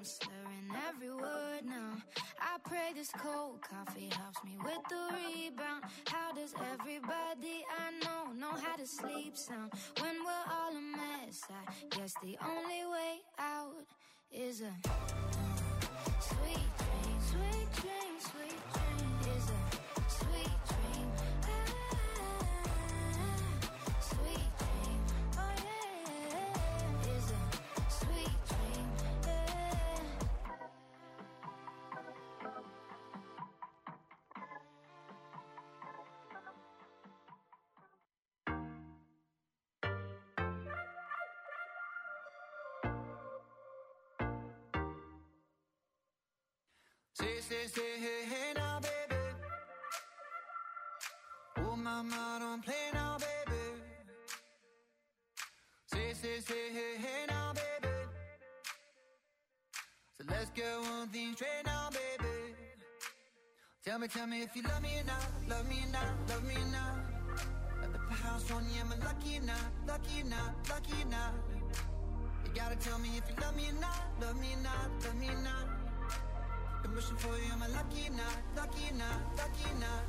slurring every word now. I pray this cold coffee helps me with the rebound. How does everybody I know how to sleep sound when we're all a mess? I guess the only way out is a sweet dream, sweet dream, sweet dream. Is a sweet dream. Sweet dream. Oh yeah. Is a sweet dream. Say, hey now, baby. Oh, mama, don't play now, baby. Say, hey now, baby. So let's get one thing straight now, baby. Tell me if you love me or not, love me or not, love me or not. At the house on you, am I lucky or not, lucky or not, lucky or not? You gotta tell me if you love me or not, love me or not, love me or not. I'm wishing for you, am I lucky or not, lucky or not, lucky or not?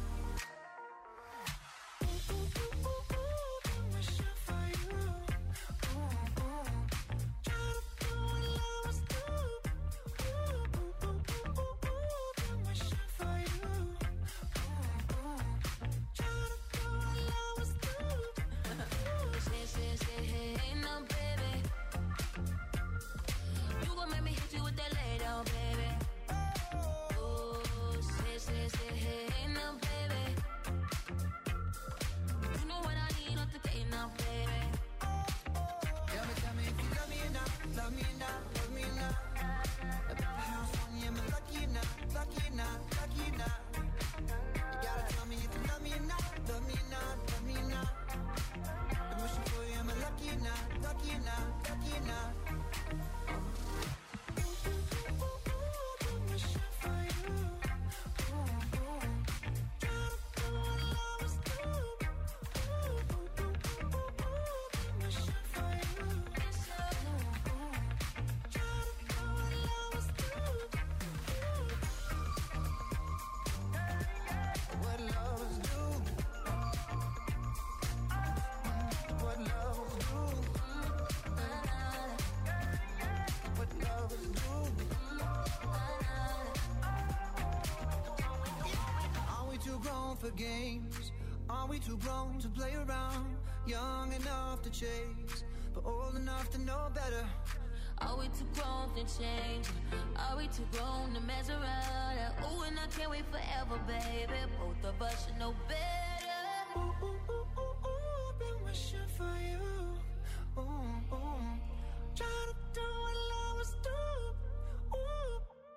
Games. Are we too grown to play around? Young enough to chase, but old enough to know better. Are we too grown to change? Are we too grown to mess around? Ooh, and I can't wait forever, baby. Both of us should know better. Ooh, ooh, ooh, ooh, ooh, been wishing for you. Ooh, ooh. Try to do what lovers do. Ooh.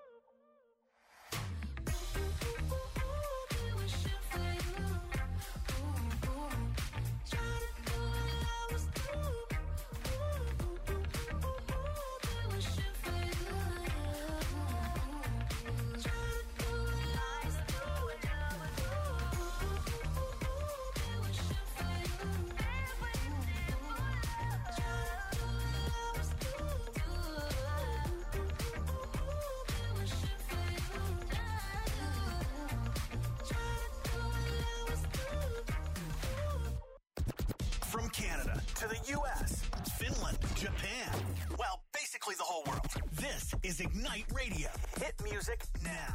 To the U.S., Finland, Japan, well, basically the whole world. This is Ignite Radio. Hit music now.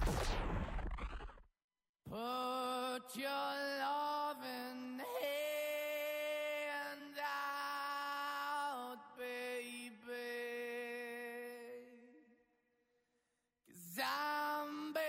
Put your loving hand out, baby, 'cause I'm begging.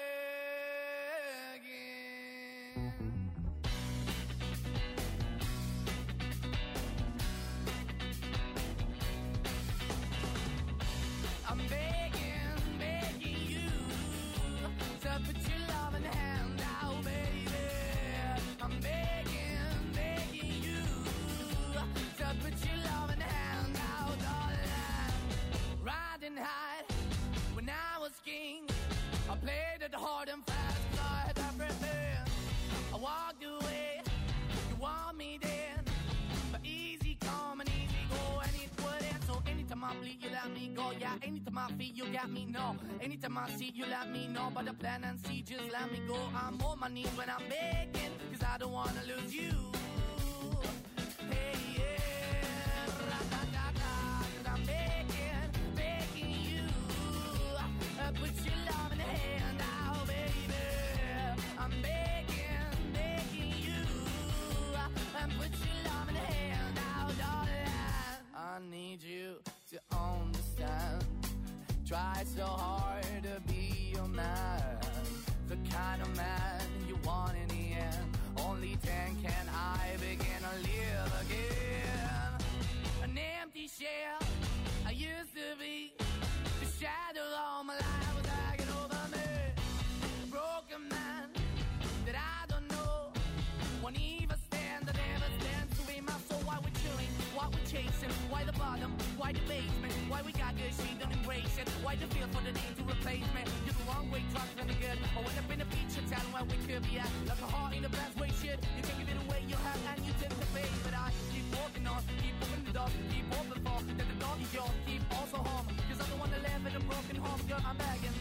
I'm begging you to put your loving hand out, baby. I'm begging you to put your loving hand out, darling. Riding high when I was king, I played it hard and fast, 'cause I had everything. I walked away, you want me then, but easy come and easy go, and it wouldn't. So anytime I I bleed, you let me go. Yeah, anytime I feel, you got me, no. Anytime I see, you let me know. But the plan and see, just let me go. I'm on my knees when I'm begging, cause I don't wanna lose you. Hey, yeah, ra-da-da-da, cause I'm begging you. Put your love in the hand now, baby. I'm begging you. Put your love in the hand now, darling. I need you to understand. Try so hard to be your man, the kind of man you want in the end. Only then can I begin to live again. An empty shell I used to be. The shadow all my life was hanging over me. A broken man that I don't know. Won't even stand, I never stand to be my soul. Why we're chilling, why we're chasing, why the bottom, why the basement, why we got good, she don't embrace it. Why the feel for the need to replace me? You're the wrong way, trying to be good. I went up in the feature town where we could be at. Like a heart in the best way, shit. You can give it away, you have, and you tend to pay. But I keep walking on, keep opening the door, keep open for that the dog is yours, keep also home. Cause I'm the one that live in a broken home, girl, I'm begging.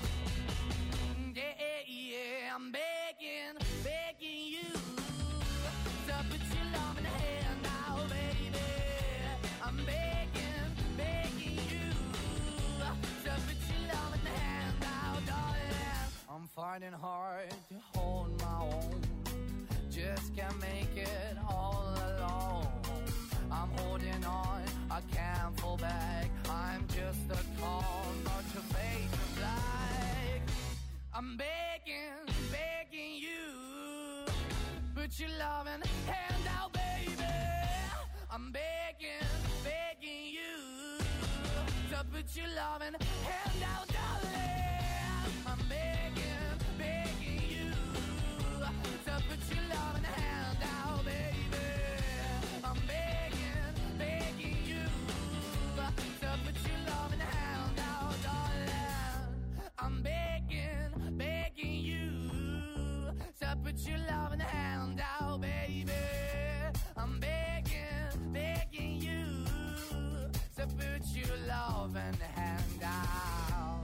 Yeah, I'm begging you. So put your love in the hand now, baby. I'm begging you. So put your love in the hand now, darling. I'm fighting hard to hold my own. Just can't make it all alone. I'm holding on, I can't fall back. I'm just a call, not your face is black. I'm begging you. Put your loving hand out, baby. I'm begging you. So put your loving hand out, darling. I'm begging you. So put your loving hand out, baby. I'm begging you. So put your loving hand out, darling. I'm begging you. So put your loving hand out, baby. I'm begging you. So put your loving hand out.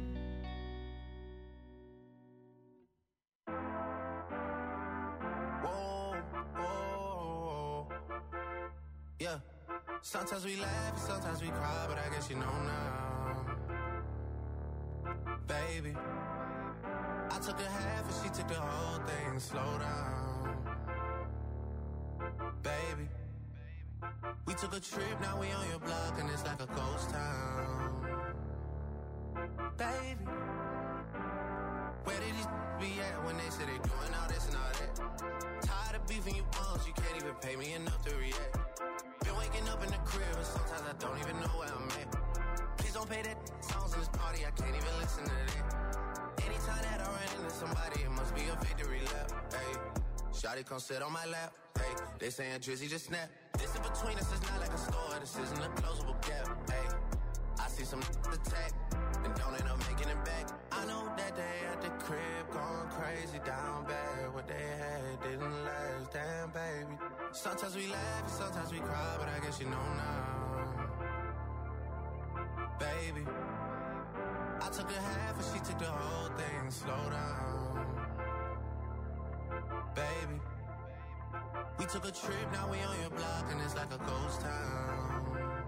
Whoa, whoa, yeah. Sometimes we laugh and sometimes we cry, but I guess you know now, baby. I took a half and she took the whole thing. Slow down, baby. We took a trip, now we on your block and it's like a ghost town, baby. Where did these be at when they say they doing all this and all that? Tired of beefing you bums, you can't even pay me enough to react. Been waking up in the crib and sometimes I don't even know where I'm at. Please don't pay that songs in this party, I can't even listen to that. Anytime that I run into somebody, it must be a victory lap. Hey, shawty come sit on my lap. Hey, they saying Drizzy just snap. This in between us is not like a store, this isn't a closable gap. Hey, I see some attack and don't end up making it back. I know that they at the crib going crazy down bad. What they had didn't last, damn baby. Sometimes we laugh and sometimes we cry, but I guess you know now, baby. I took a half and she took the whole thing. Slow down, baby. We took a trip, now we on your block and it's like a ghost town,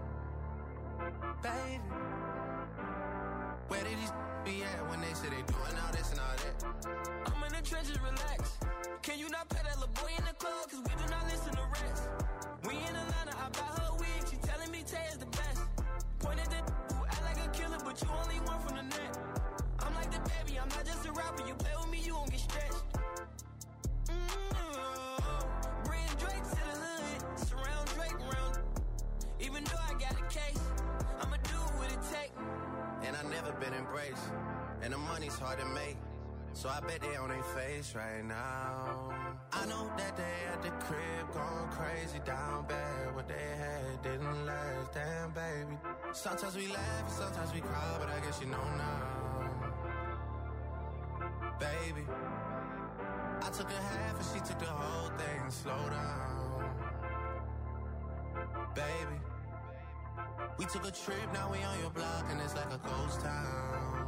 baby. Where did these be at when they say they doing all this and all that? I'm in the trenches, relax. Can you not pay that little boy in the club? Cause we do not listen to rats. We in Atlanta, I buy her wig. She telling me Tay is the best. Pointed at who act like a killer, but you only one from the net. I'm like the baby, I'm not just a rapper. You play with me, you won't get stretched. Bring Drake to the hood. Surround Drake around. Even though I got a case, I'ma do what it take. And I never been embraced, and the money's hard to make, so I bet they on their face right now. I know that they at the crib going crazy down bad. What they had didn't last, damn baby. Sometimes we laugh and sometimes we cry, but I guess you know now, baby. I took a half and she took the whole thing. Slow down, baby. We took a trip, now we on your block, and it's like a ghost town.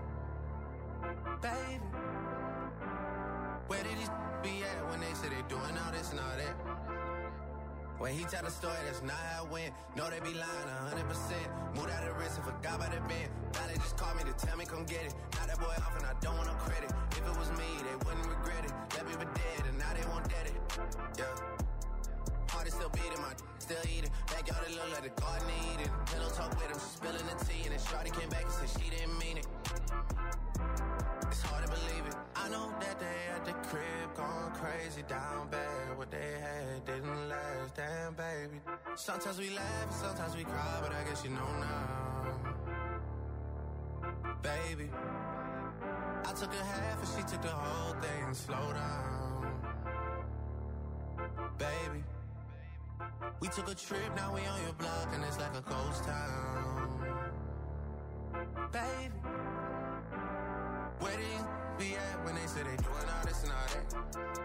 Baby, where did these be at when they say they doing all this and all that? When he tell the story, that's not how it went. No, they be lying 100%. Moved out of the wrist and forgot about the bend. Now they just called me to tell me come get it. Now that boy off and I don't want no credit. If it was me, they wouldn't regret it. That people dead and now they won't dead it. Yeah. Heart is still beating, my still eating. Backyard it look like the garden eating. Pillow talk with him, she spilling the tea. And then Shorty came back and said she didn't mean it. It's hard to believe it. I know that they at the crib going crazy down bad. What they had didn't last, damn baby. Sometimes we laugh and sometimes we cry, but I guess you know now. Baby, I took a half and she took the whole thing. Slow down. Baby, we took a trip, now we on your block and it's like a ghost town. Baby, where these be at when they say they doing all this and all that?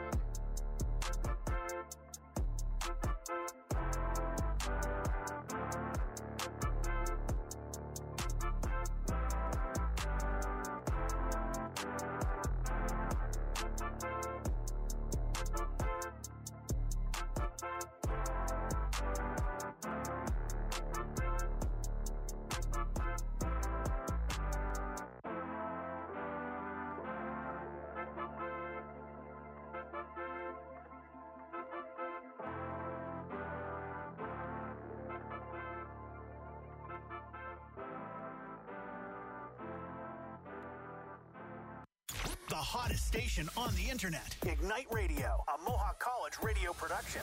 The hottest station on the internet. Ignite Radio, a Mohawk College radio production.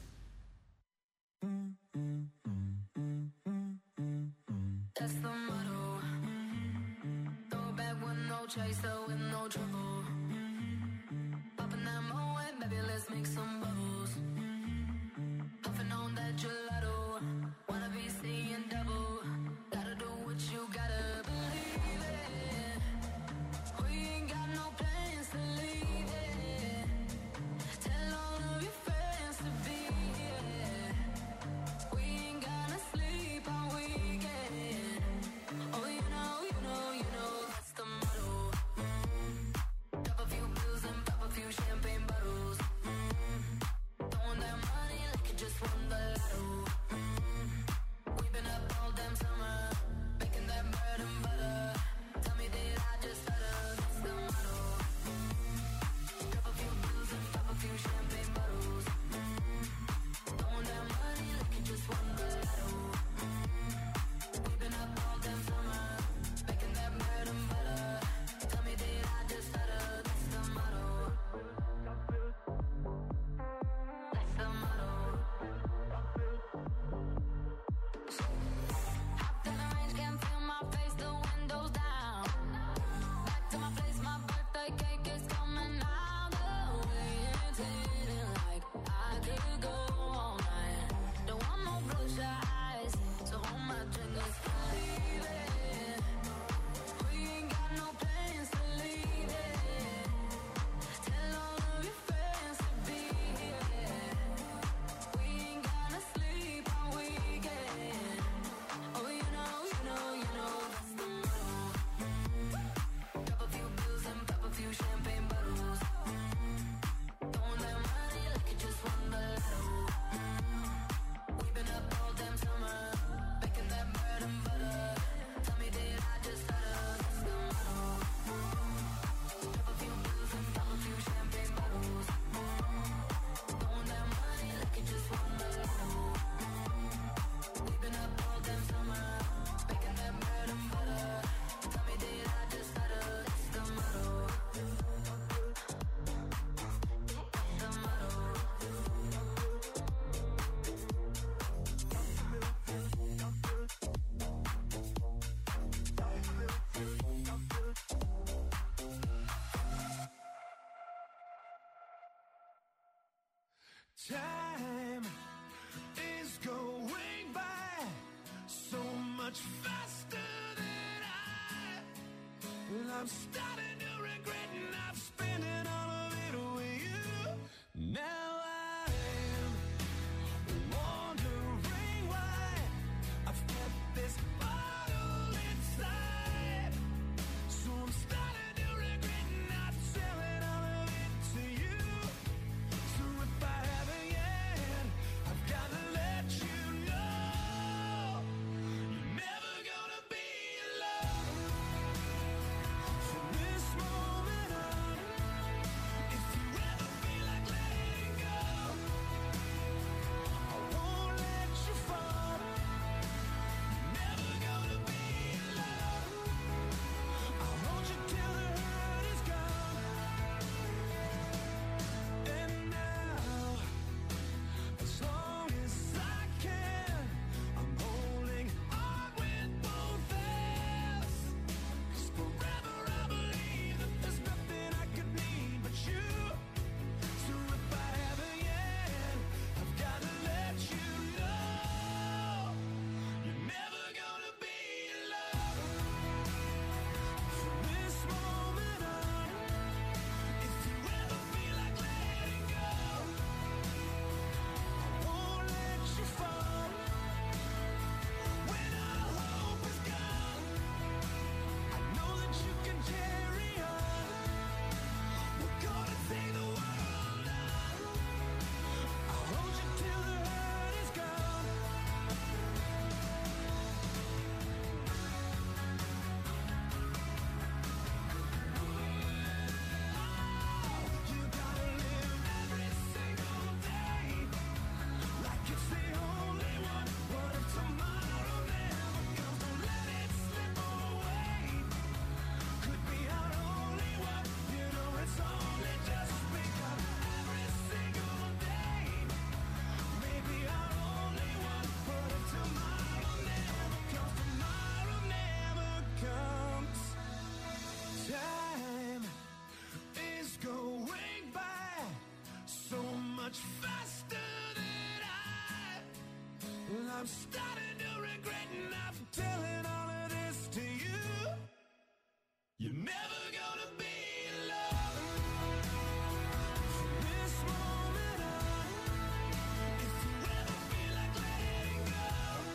That's the motto. Throw back with no chaser, with no trouble. Popping that Moet, baby, let's make some bubbles. Puffing on that gelato. Wanna be seeing double. Gotta do what you gotta believe it. We ain't got no plans to leave it. Tell all of your friends to be here. We ain't gonna sleep all weekend. Oh, you know, that's the motto. Drop a few pills and pop a few champagne bottles. Throwing that money like you just won the lotto. We've been up all damn summer, making that bread and butter. Tell me, did I just stutter? That's the motto. Drop a few pills and pop a few champagne bottles. Throwing that money like you just won the lotto. We've been up all damn summer, making that bread and butter. Tell me, did I just stutter? That's the motto. That's the motto. Hopped in the range, can't feel my face, the windows down. Back to my place, my birthday cake is coming out the way. It's hitting like I could go all night. Don't want no bloodshot eyes, so hold my drink, let's believe it. We ain't got no plans to leave it. Tell all of your friends to be here. We ain't gonna sleep all weekend. Oh, you know, that's the motto. Drop a few pills and pop a few champagne bottles. Throwing that money like you just won the lotto. We've been up all damn summer, making that bread and butter. Tell me, did I just stutter? That's the motto. Drop a few pills and pop a few champagne bottles. Throwing that money like you just won the lotto. We've been up all damn summer, making that bread and butter. Tell me, did I just stutter? That's the motto. That's the motto. Time is going by so much faster than I'm starting to regret not spending all of it with you. Now I'm wondering why I've kept I'm starting to regret not telling all of this to you. You're never gonna be alone from this moment on. If you ever feel like letting go,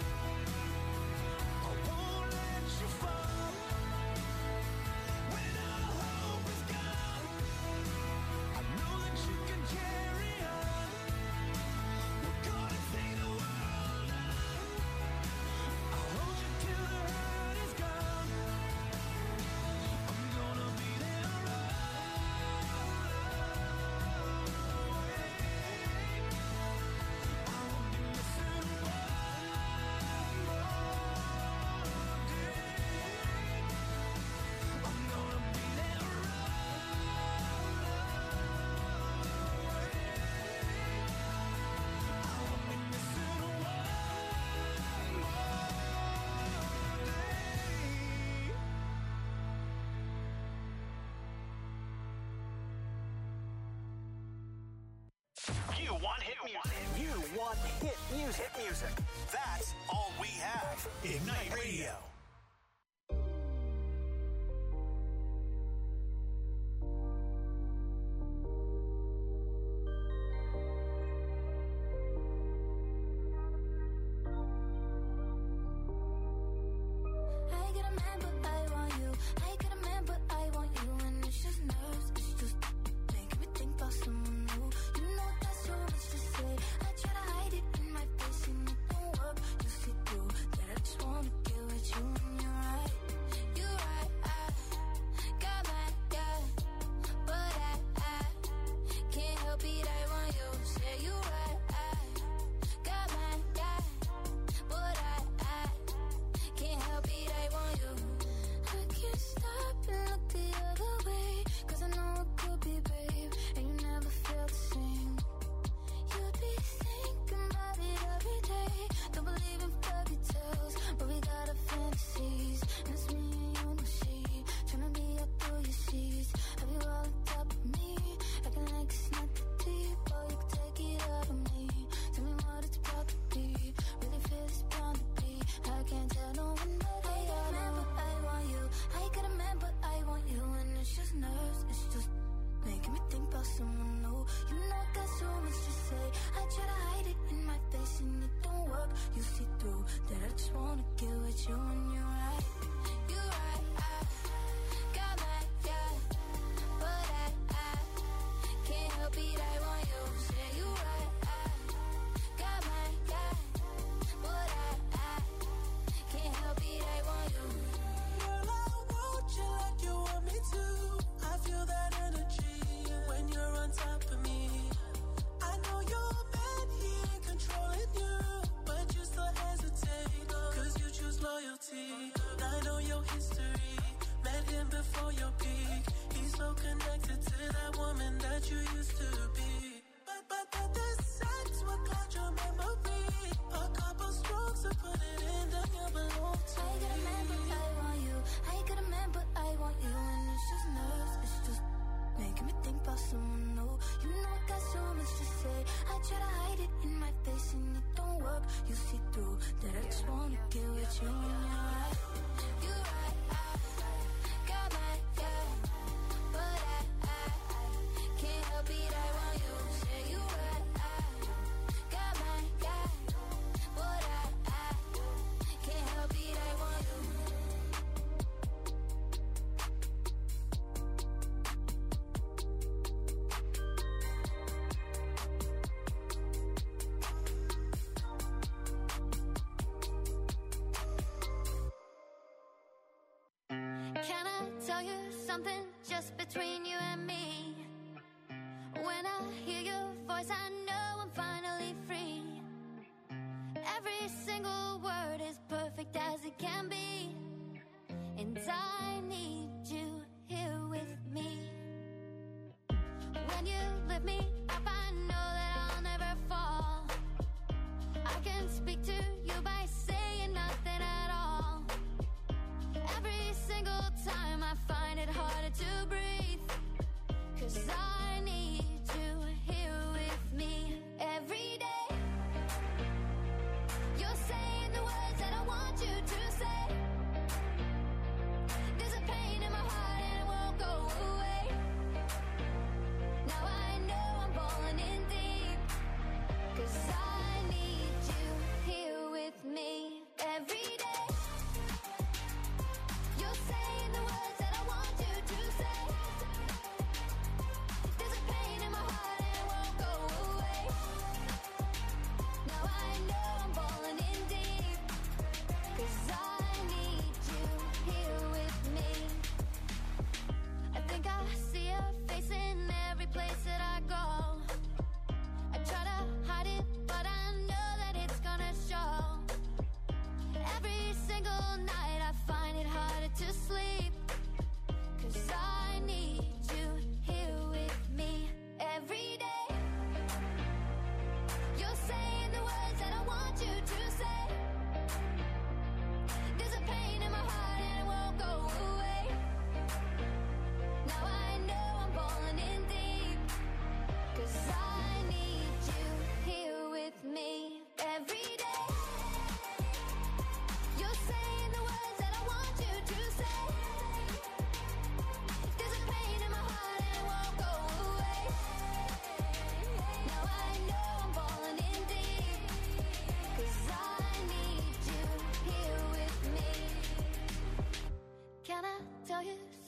I won't let you fall. When all hope is gone, I know that you can carry on. We're gonna take the world on. I'll hold you till the hurt is gone. I'm gonna be there I won't be missing one more day. I'm gonna be there I won't be missing one more day. You want hit music. You want hit music. Hit music. That's all we have. Ignite Radio. I get a man, but I want you. I get a man, but I want you. And it's just nerves, it's just making me think about someone new. You know that's so much to say. I try to hide it in my face and it don't work. You see through that I just wanna get with you. And you're right, you're right. I got my guy, but I can't help it. I want you. Say you're right. I got my guy, but I can't help it, I want you. I can't stop and look the other way, 'cause I know it could be brave, and you never felt the same. You'd be thinking about it every day. Don't believe in fairy tales, but we got our fantasies. And it's me and you, no shade, tryna be out through your sheets. Have you all on top of me, acting like it's not that deep? Oh, you can take it out of me. Tell me what it's about to be. Really feel it's bound to be. I can't tell no one, but I got a man, but I want you. I got a man, but I want you. And it's just nerves, it's just making me think about someone new. You know I got so much to say. I try to hide it in my face and it don't work. You see through that I just wanna get with you. And you're right, you're right. I got my guy, but I can't help it, I want you. Say you're right. I got my guy, but I can't help it, I want you. Girl, I want you like you want me to. I feel that energy when you're on top of me. I know you're bad, he ain't controlling you, but you still hesitate, 'cause you choose loyalty. I know your history, met him before your peak. He's so connected to that woman that you used to be. But the sex will cloud your memory. A couple strokes to put it in, then you belong to I got a man, but I want you. I got a man, but I want you. And it's just nerves, it's just making me think about someone new. You know I got so much to say. I try to hide it in my face and it don't work. You see through that I just wanna get with you. And you're right, you're right. I got my guy, but I can't help it, I want you. Say you're right. I got my guy, but I can't help it, I want you. Can I tell you something just between you and me? When I hear your voice, I know I'm finally free. Every single word is perfect as it can be. And I need you here with me. When you lift me up, I know that I'll never fall. I can speak to you by saying nothing at all. Every single time I find it harder to breathe, 'cause I need you here with me every day. You're saying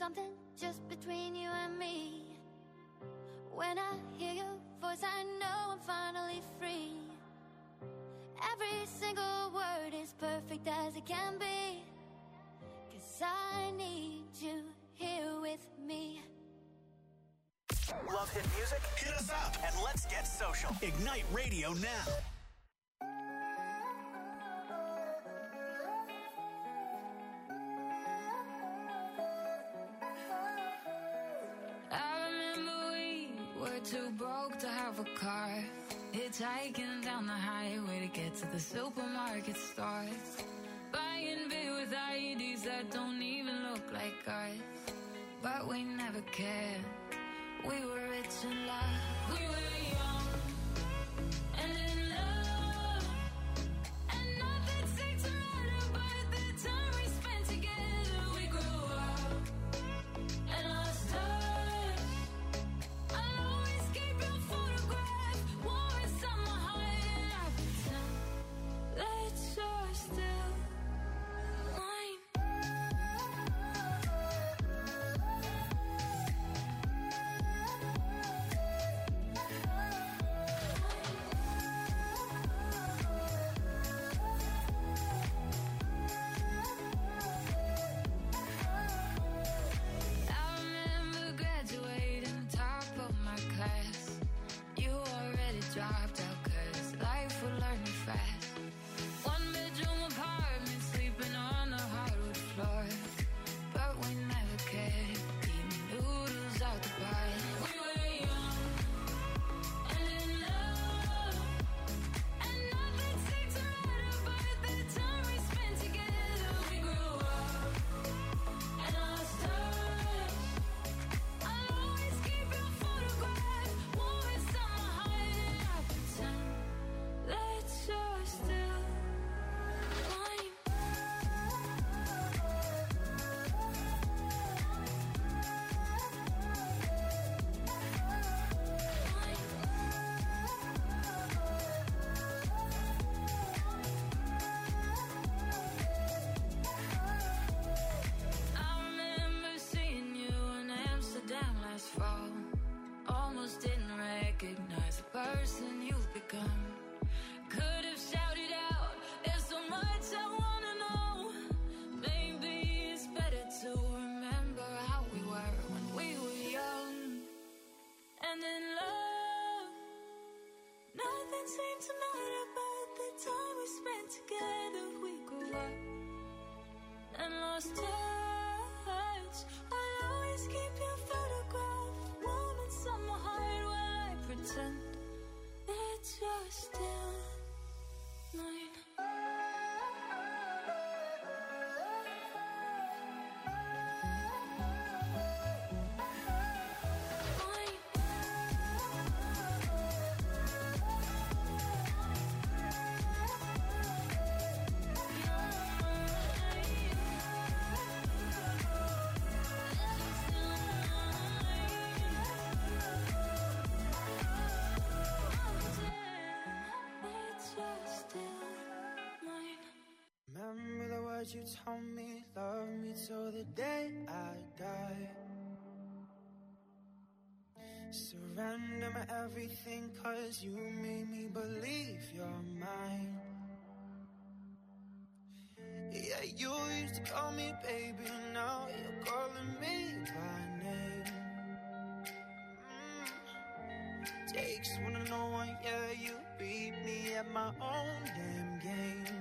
something just between you and me. When I hear your voice, I know I'm finally free. Every single word is perfect as it can be. 'Cause I need you here with me. Love hit music? Hit us up and let's get social. Ignite Radio now. I remember we were too broke to have a car, hitchhiking down the highway to get to the supermarket store, buying beer with IEDs that don't even look like ours. But we never cared. We were rich in love. We were young and in love, and nothing seemed to matter but the time we spent together. We grew up and lost touch. I'll always keep your photograph warm inside my heart, and I pretend that you're still mine. I remember graduating top of my class. You already dropped out 'cause life would learn you fast. One bedroom apartment, sleeping on the hardwood floor. But we never cared, eating noodles out the bar. We were young and in love, and nothing seemed to matter but the time we spent together. We grew up and lost touch. I'll always keep your photograph warm inside my heart, and I pretend that you're still mine. I remember seeing you in Amsterdam last fall. Almost didn't recognize the person you've become. Could have shouted out, there's so much I wanna know. Maybe it's better to remember how we were when we were young and in love. Nothing seemed to matter but the time we spent together. We grew up and lost touch. I'll always keep your photograph warm inside my heart while I pretend that you're still mine. Remember the words you told me, love me till the day I die. Surrender my everything 'cause you made me believe you're mine. Yeah, you used to call me baby, now you're calling me by name. Takes one to know one, yeah, you beat me at my own damn game.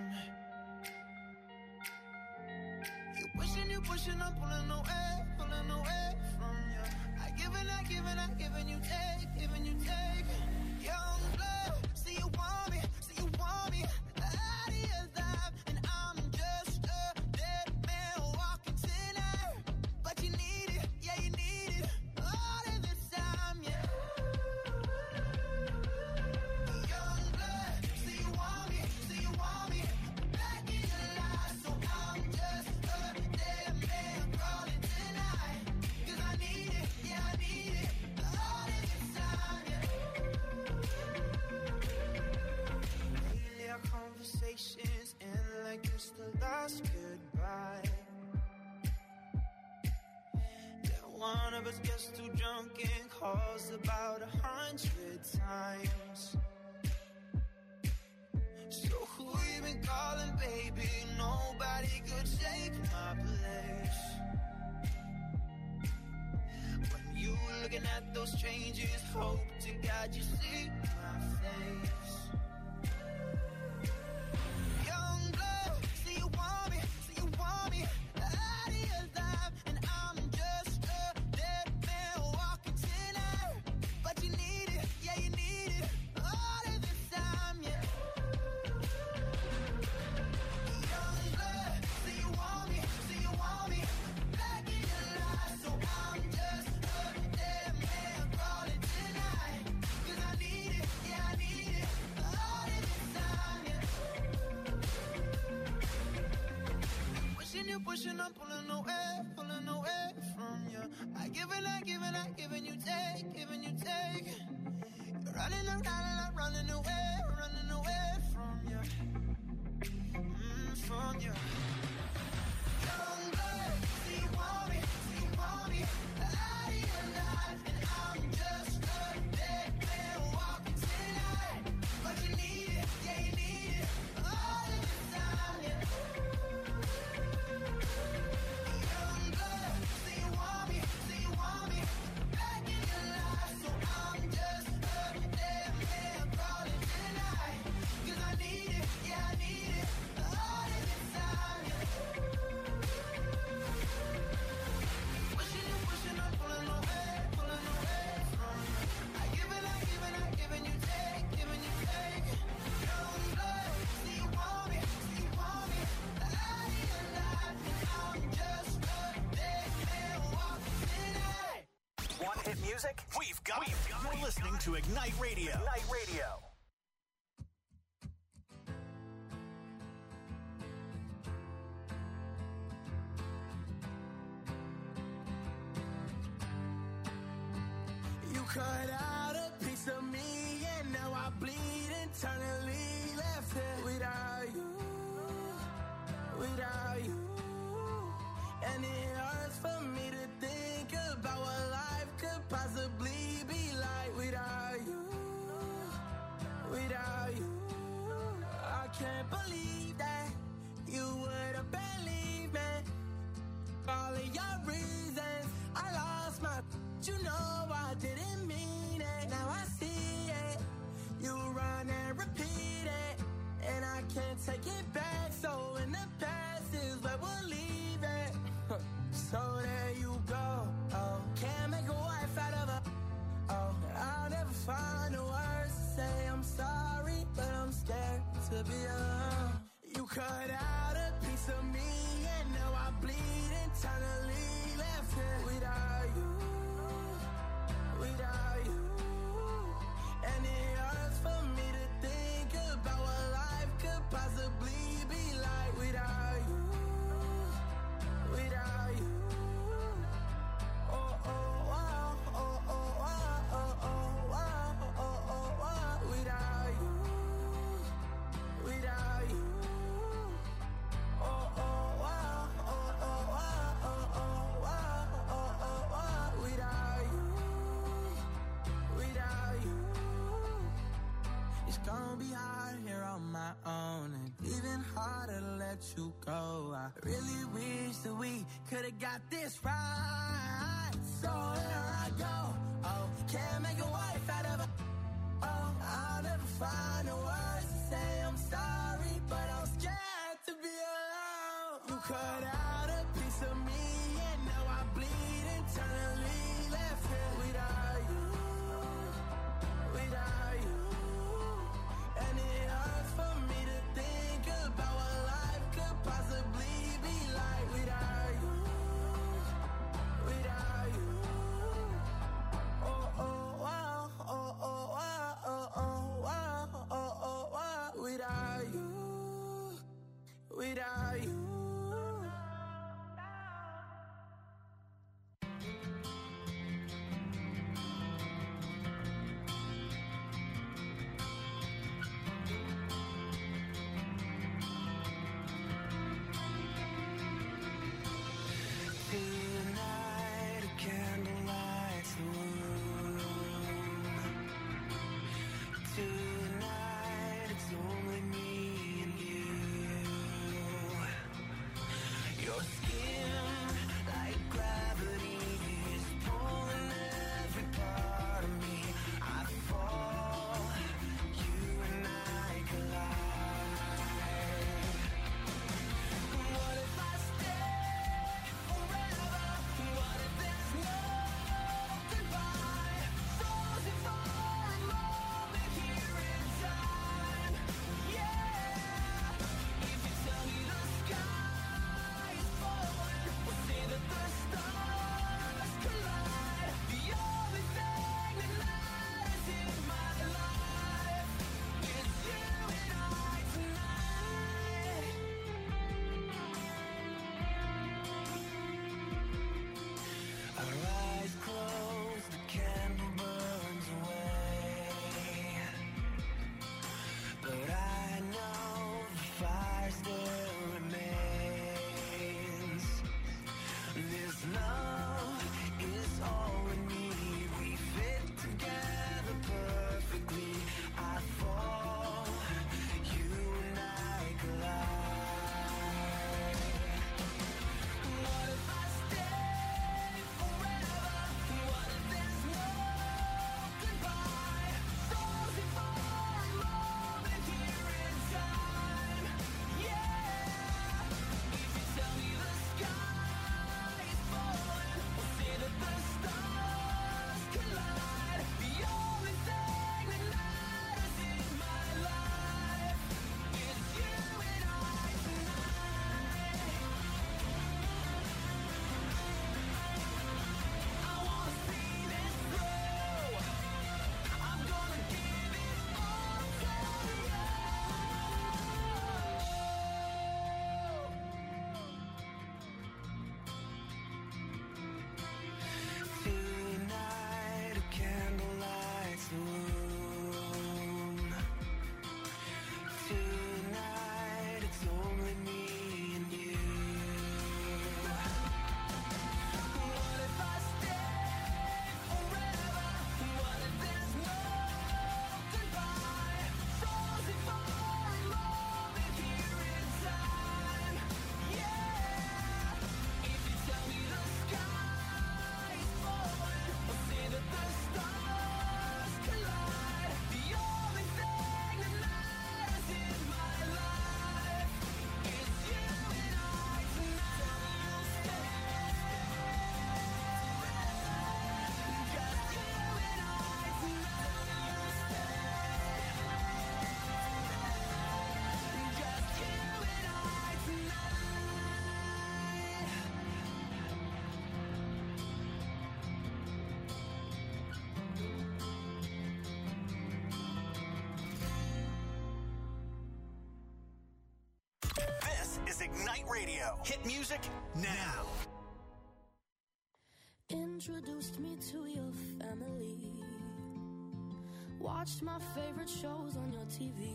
You pushing, I'm pulling away from you. I giving you take, young blood, see you want me, out of your life, and I'm just a dead man walking tonight. But you need it, yeah, you need it, all of this time, yeah. Young blood, see you want me, back in your life, so I'm just a dead man crawling tonight. one of us gets too drunk and calls about 100 times. So who you been calling, baby? Nobody could take my place. When you looking at those changes, hope to God you see my face. Young blood, see you want me, out of your life, and I'm just a dead man walking tonight. But you need it, yeah you need it, all of the time, yeah. Young blood, see you want me, back in your life. So I'm just a dead man calling tonight. 'Cause I need it, yeah I need it, all of the time, yeah. Pushing you, pushing, I'm pulling away from you. I giving you take. You're running around and I'm running away from you. From you. Young blood, see you want me, out of your life, and I'm just a dead man walking tonight. But you need it, yeah you need it, all of the time, yeah. Young blood, see you want me, back in your life. So I'm just a dead man calling tonight. 'Cause I need it, yeah I need it, all of the time, yeah. Pushing you, pushing, I'm pulling away from you. I giving you take. Young blood, see you want me, out of your life, and I'm just a dead man walking tonight. Want hit music? We've got it. You're listening to Ignite Radio. You cut out a piece of me, and now I bleed internally. Left here without you. And it hurts for me to think about what life could possibly be like without you. I can't believe that you would have believed me. All of your reasons, I lost my. You know I didn't mean it. Now I see it. You run and repeat it, and I can't take it back. So in the past is where we'll leave it. So there you go. Oh, can't make a wife out of her. Oh, I'll never find the words to say I'm sorry, but I'm scared to be alone. You cut out a piece of me, and now I bleed internally. Left here without you. And it hurts for me to think about what life could possibly be like without you. You go. I really wish that we could have got this right. So here I go. Oh, can't make a wife out of her. Oh, I'll never find the words to say I'm sorry, but I'm scared to be alone. You cut out a piece of me, and now I bleed internally. Left here without you. And it hurts for me to think about what life could possibly be like without you. Ignite Radio. Hit music now. Introduced me to your family. Watched my favorite shows on your TV.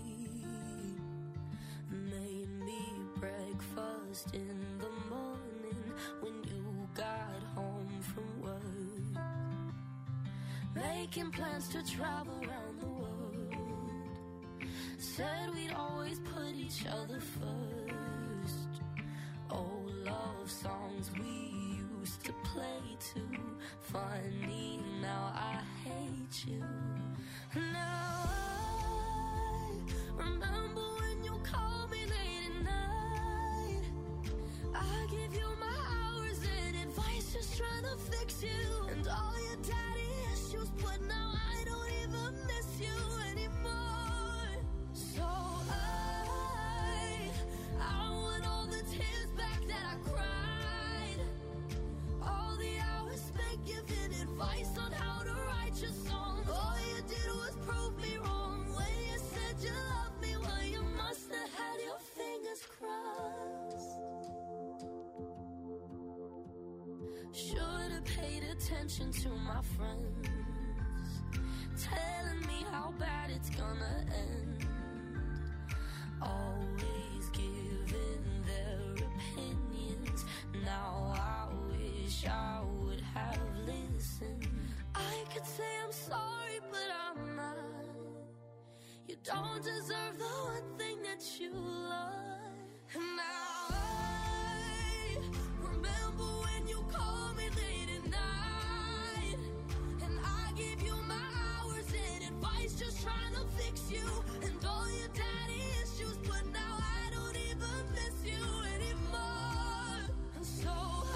Made me breakfast in the morning when you got home from work. Making plans to travel around the world. Said we'd always put each other first. Old love songs we used to play too. Funny, now I hate you. Now I remember when you called me late at night. I give you my hours and advice, just trying to fix you. And all your daddy issues, but now I don't even miss you anymore. So I want all the tears back that I cried. All the hours spent giving advice on how to write your songs. All you did was prove me wrong when you said you loved me. Well, you must have had your fingers crossed. Should have paid attention to my friends, telling me how bad it's gonna end. Always giving their opinions. Now I wish I would have listened. I could say I'm sorry, but I'm not. You don't deserve the one thing that you love. Now I remember when you called me late at night, and I gave you my hours and advice, just trying to fix you. And all your daddy issues, but now I don't even miss you anymore. And so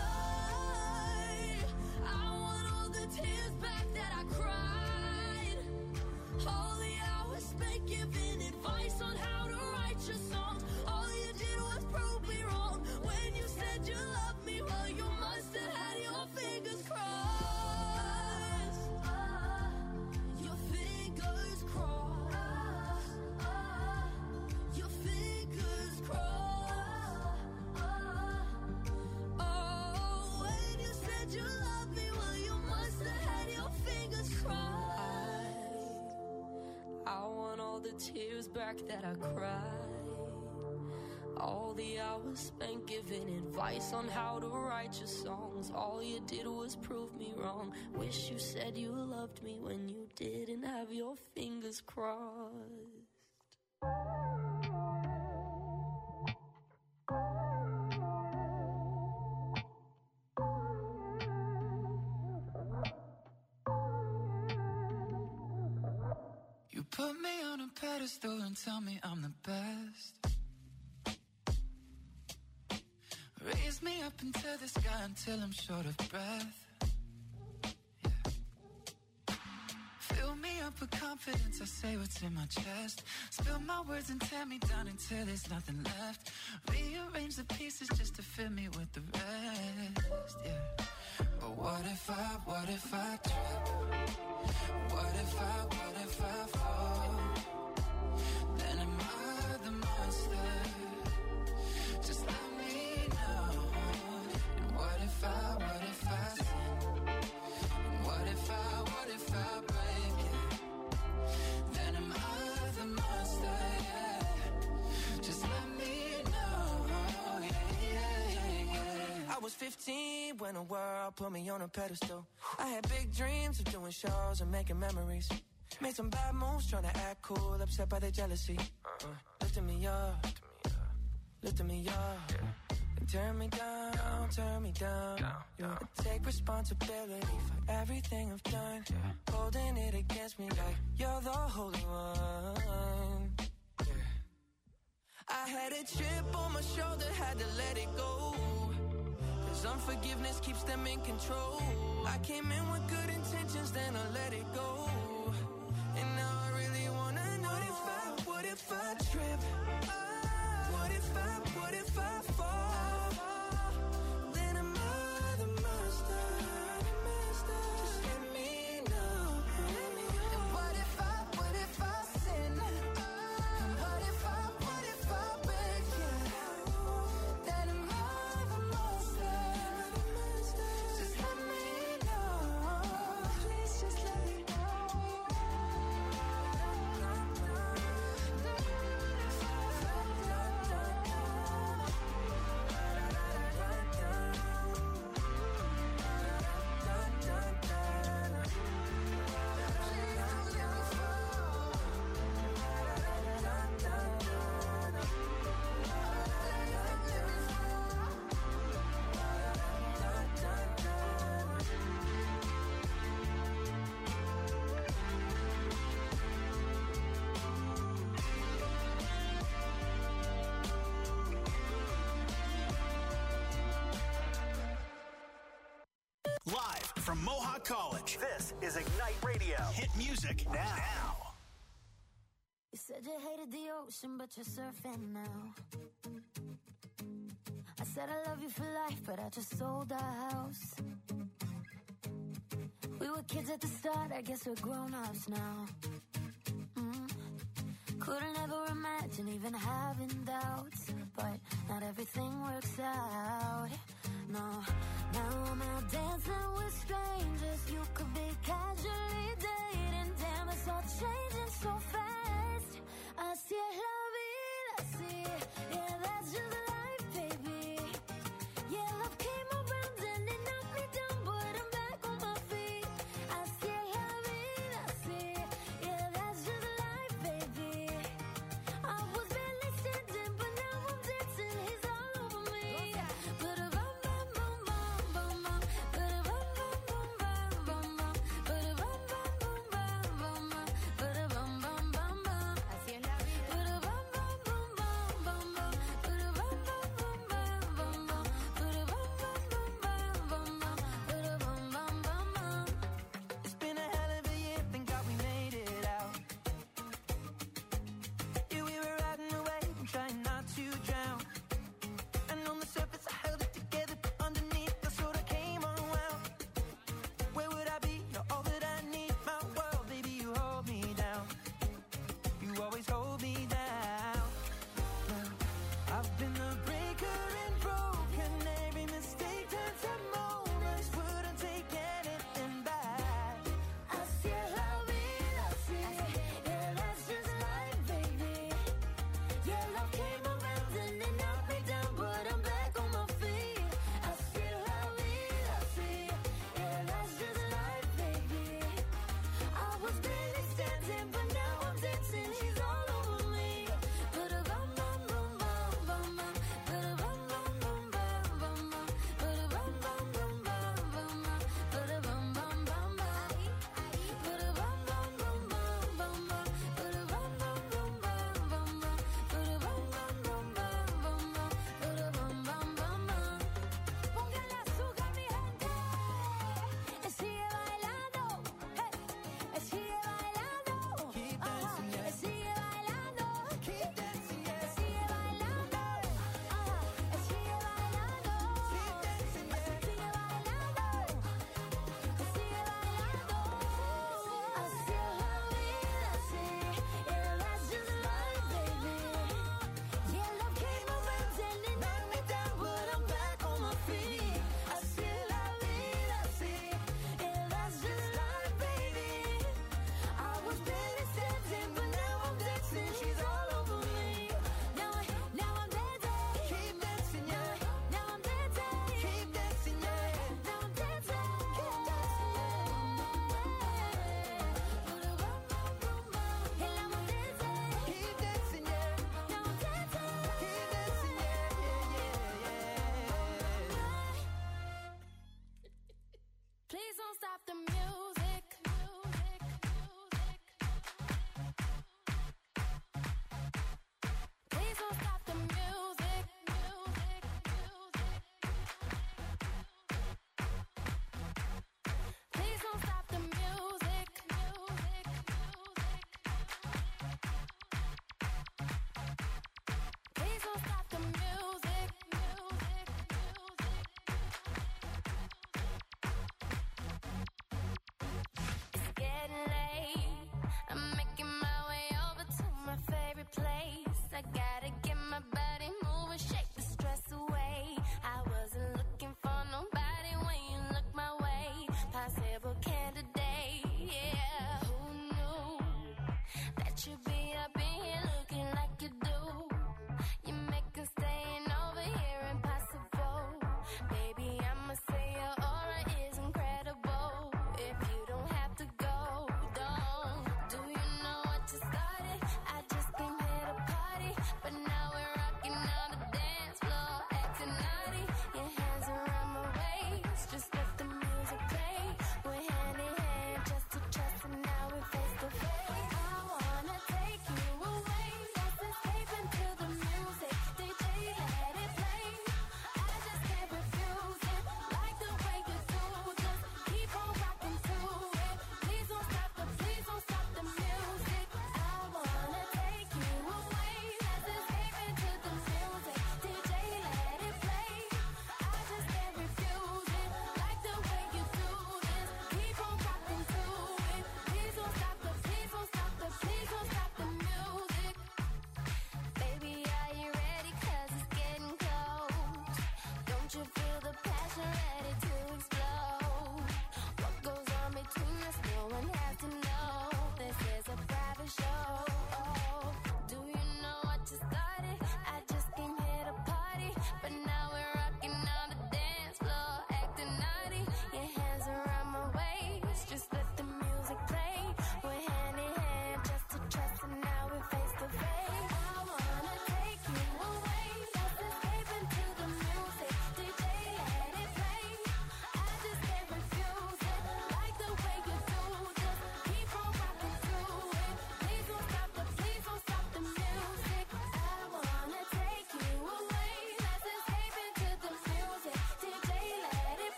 I want all the tears back that I cried. All the hours spent giving advice on how to write your songs. All you did was prove me wrong when you said you loved me. Well, you must have had your fingers crossed. Your fingers crossed. Your fingers crossed. Oh, when you said you loved me, well, you must have had your fingers crossed. I want all the tears back that I cried. All the hours spent giving advice on how to write your songs. All you did was prove me wrong. Wish you said you loved me when you didn't have your fingers crossed. You put me on a pedestal and tell me I'm the best. Raise me up into the sky until I'm short of breath. Yeah. Fill me up with confidence, I say what's in my chest. Spill my words and tear me down until there's nothing left. Rearrange the pieces just to fill me with the rest. Yeah. But what if I trip? What if I fall? Then am I the monster? Just let me know. And what if I sin? And what if I break it? Then am I the monster? Yeah. Just let me know. Yeah. I was 15 when the world put me on a pedestal. I had big dreams of doing shows and making memories. Made some bad moves trying to act cool, upset by their jealousy. Lifting me up, lifting me up. And turn me down. Yeah. I take responsibility for everything I've done. Holding it against me like you're the holy one. I had a chip on my shoulder, had to let it go. Cause unforgiveness keeps them in control. I came in with good intentions, then I let it go. And now I really wanna know what if I trip? What if I fall? Then am I the monster? Just let me know. And what if I sin? And what if I break it? Live from Mohawk College, this is Ignite Radio. Hit music now. You said you hated the ocean, but you're surfing now. I said I love you for life, but I just sold our house. We were kids at the start, I guess we're grown-ups now. Couldn't ever imagine even having doubts, but not everything works out. No, now I'm out dancing with strangers. You could be casually dating. Damn, it's all changing so fast. Así es la vida, así. Yeah, that's just life, baby. Yeah, love came around and it knocked me down, but I'm back on my feet. Así es la vida, así. Yeah, that's just life, baby. I was barely standing, but now I'm dancing. He's all over me. Ba-da-bum, bum, bum, bum, bum, bum. Ba-da-bum, bum, bum, bum, bum, bum. Ba-da-bum, bum, bum, bum, bum, bum. Ba-da-bum, bum, bum, bum. Así es la vida. Ba-da-bum, bum, bum, bum, bum, bum. Ba-da-bum, bum, bum, bum, bum, bum. Ba-da-bum, bum, bum, bum, bum, bum. Ba-da-bum, bum, bum, bum. It's been a hell of a year, thank God we made it out. Yeah, we were riding away and trying not to drown. And on the surface I held it together, but underneath I sort of came unwound. Where would I be? You're all that I need, my world, baby, you hold me down. You always hold me down. Now, I've been the breaker and broken. Every mistake turns to moments. Wouldn't take anything back. Así es la vida, así. Yeah, that's just life, baby. Yeah, love came around and it knocked me down, but I'm back on my feet. Así es la vida, así. Yeah, that's just life, baby. I was barely standing, but now I'm dancing. She's all over me. Ba-da-bum, bum, bum, bum, bum, bum. Ba-da-bum, bum, bum, bum, bum, bum. Ba-da-bum, bum, bum, bum, bum, bum. Ba-da-bum, bum, bum, bum. Ba-da-bum, bum, bum, bum, bum, bum. Ba-da-bum, bum, bum, bum, bum, bum. Ba-da-bum, bum, bum, bum, bum, bum. Ba-da-bum, bum, bum, bum. Póngale azúcar, mi gente. Sigue bailando. Hey. Sigue bailando. Keep dancing, yeah. Sigue bailando. Keep dancing, yeah. Sigue bailando. Sigue bailando. Keep dancing, yeah. Sigue bailando. Sigue bailando. Así es la vida, así. Yeah, that's just life, baby. Yeah, love came around and it knocked me down, but I'm back on my feet. Así es la vida, así. Yeah, that's just life, baby. I was barely standing, but now I'm dancing. She's all over me. Now I'm dancing. Keep dancing, yeah. Now I'm dancing. Keep dancing, yeah. Now I'm dancing. Keep dancing, yeah. Ba-da-bum, bum, bum, bum. And now I'm dancing. Keep dancing, yeah. Now I'm dancing. Keep dancing, yeah, yeah, yeah. Please don't stop the music. Please don't stop the music. Please don't stop the music. Please don't stop the music.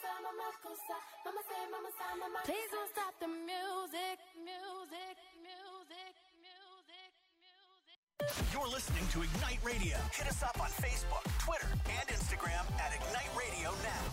Please don't stop the music. You're listening to Ignite Radio. Hit us up on Facebook, Twitter, and Instagram at Ignite Radio Now.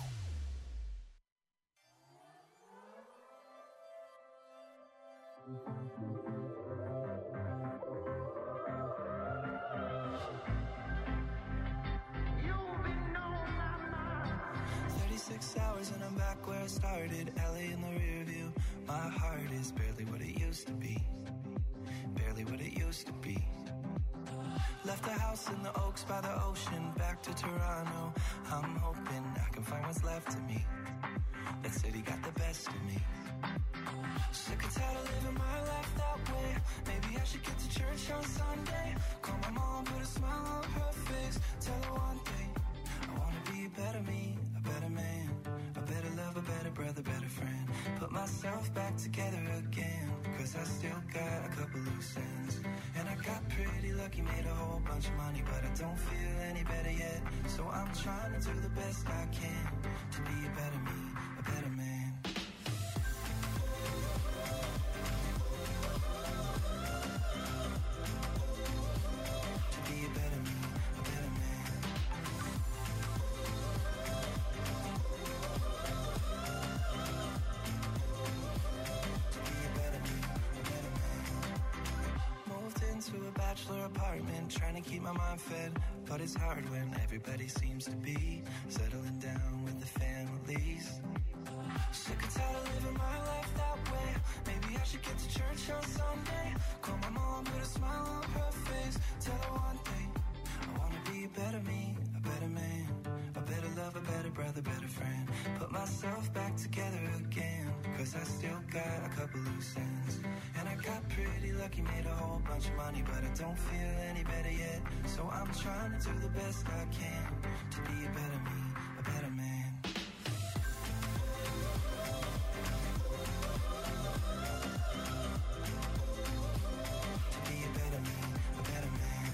You've been on my mind. 36 hours and I'm back where I started. LA in the rear view. My heart is barely what it used to be. Barely what it used to be. Left the house in the Oaks by the ocean, back to Toronto. I'm hoping I can find what's left of me. That city got the best of me. Sick and tired of living my life that way. Maybe I should get to church on Sunday. Call my mom, put a smile on her face. Tell her one thing, I wanna be a better me, a better man, a better love, a better brother, better friend. Put myself back together again, cause I still got a couple loose ends. And I got pretty lucky, made a whole bunch of money, but I don't feel any better yet. So I'm trying to do the best I can to be a better me, a better man. Apartment, trying to keep my mind fed, but it's hard when everybody seems to be settling down with the families. Sick and tired of living my life that way. Maybe I should get to church on Sunday. Call my mom, put a smile on her face. Tell her one thing, I wanna be a better me, a better man, a better love, a better brother, better friend. Put myself back together again, cause I still got a couple loose ends. And I got pretty lucky, made a whole bunch of money, but I don't feel any better yet. So I'm trying to do the best I can to be a better me, a better man. To be a better me, a better man.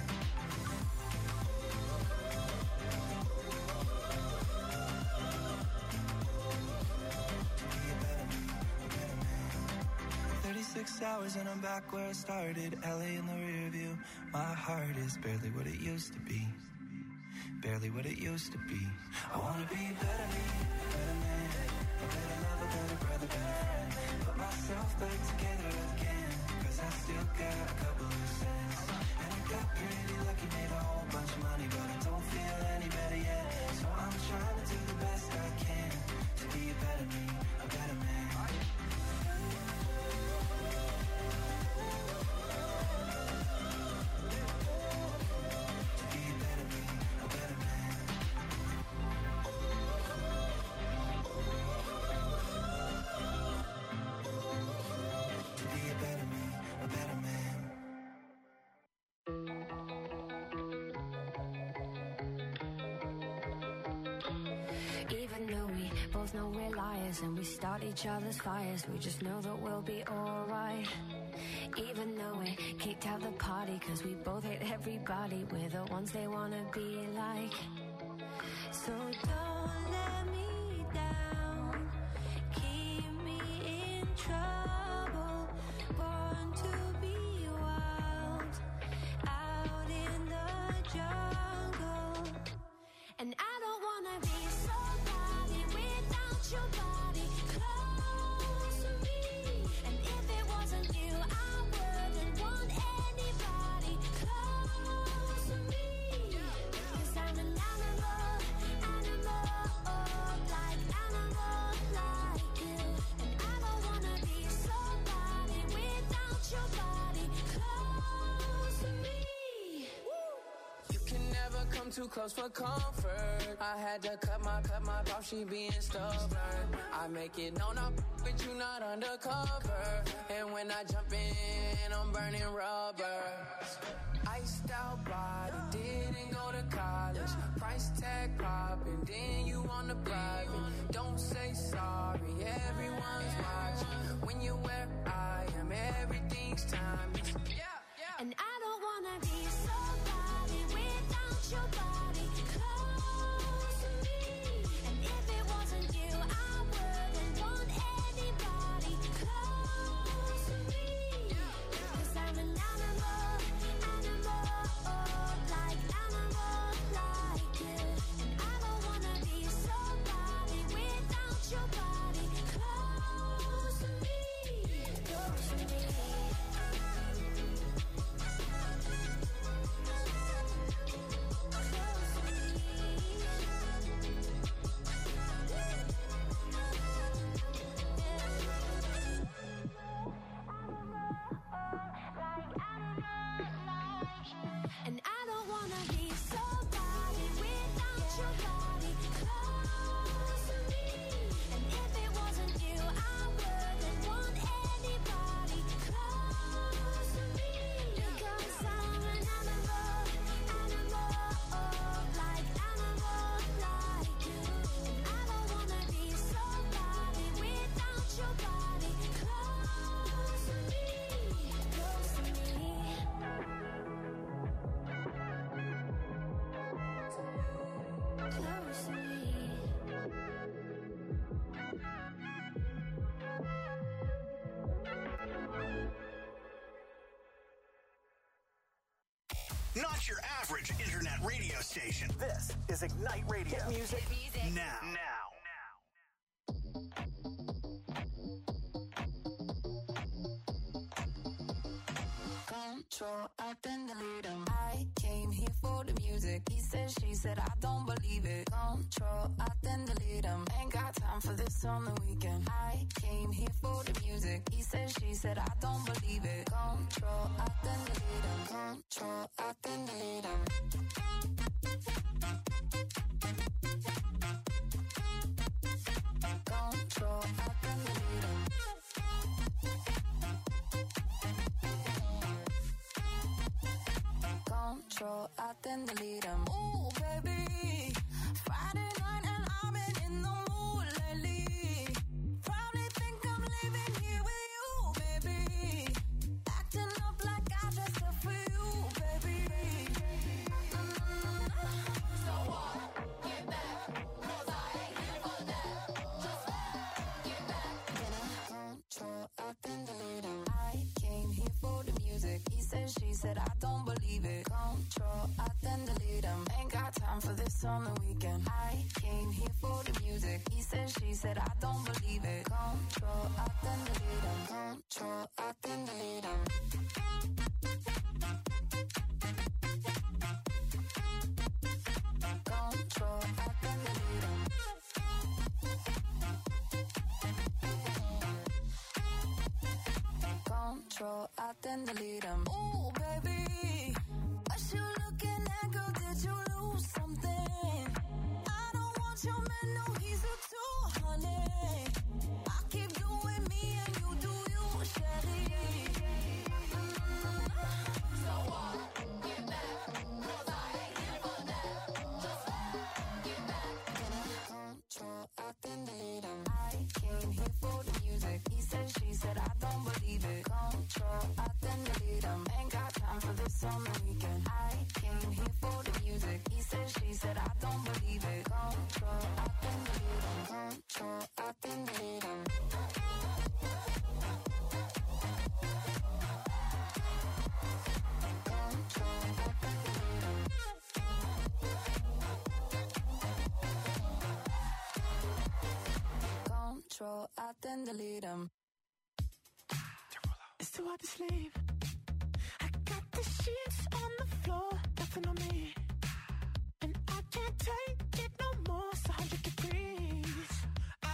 To be a better me, a better man. 36 hours and I'm back where I started. LA in the rear view. My heart is barely what it used to be. Barely what it used to be. I wanna be a better me, a better man, a better love, a better brother, better friend. Put myself back together again, cause I still got a couple loose ends. And I got pretty lucky, made a whole bunch of money, but I don't feel any better yet. So I'm trying to do the best I can to be a better me, a better man. Know we're liars and we start each other's fires. We just know that we'll be alright. Even though we kicked out the party, cause we both hate everybody. We're the ones they wanna be like. So don't let me down, keep me in trouble. Born to be wild, out in the jungle. And I don't wanna be somebody without your body close to me. And if it wasn't you, I wouldn't want anybody close to me. Cause I'm an animal, like animal like you. And I don't wanna be somebody without your body close to me. You can never come too close for comfort. I had to cut my off, she being stubborn. I make it known I'm with you, not undercover. And when I jump in, I'm burning rubber. Iced out body, didn't go to college. Price tag popping, then you on the private. Don't say sorry, everyone's watching. When you're where I am, everything's timeless. And I don't wanna be somebody without your body close to me. And if it wasn't you, I Not your average internet radio station. This is Ignite Radio. Hit music now. Control, I then delete him. I came here for the music. He said, she said, I don't believe it. Control, I then delete him. Ain't got time for this on the weekend. I came here for the music. He said, she said, I don't believe it. Control, I then delete him. Control, I then delete him. Control, I then delete him. Control, I then delete him. Ooh, baby, Friday night and I've been in the mood lately. Probably think I'm leaving here with you, baby. Acting up like I dressed up for you, baby. So what? Get back, 'cause I ain't here for that. Just get back. Control, I then delete him. I came here for the music. He said, she said, I don't believe it. Control, I then delete him. Ain't got time for this on the weekend. I came here for the music. He said, she said, I don't believe it. Control, I then delete him. Control, I then delete him. Control, I then delete him. Control, I then delete him. Ooh, baby, what you looking at, girl? Did you lose something? I don't want your man, no, he's a 200. I keep doing me and you do you, Shelly. So what? Get back, 'cause I ain't here for that. Just get back. Control, I then delete him. I came here for the music. He said, she said, I don't believe it. Control, I then delete him. Ain't got time for this on the weekend. I came here for the music. He said, she said, I don't believe it. Control, I then delete him. Control, I then delete him. Control, I then delete him. Control, I then delete him. It's too hard to sleep. I got the sheets on the floor, nothing on me. And I can't take it no more, it's 100 degrees.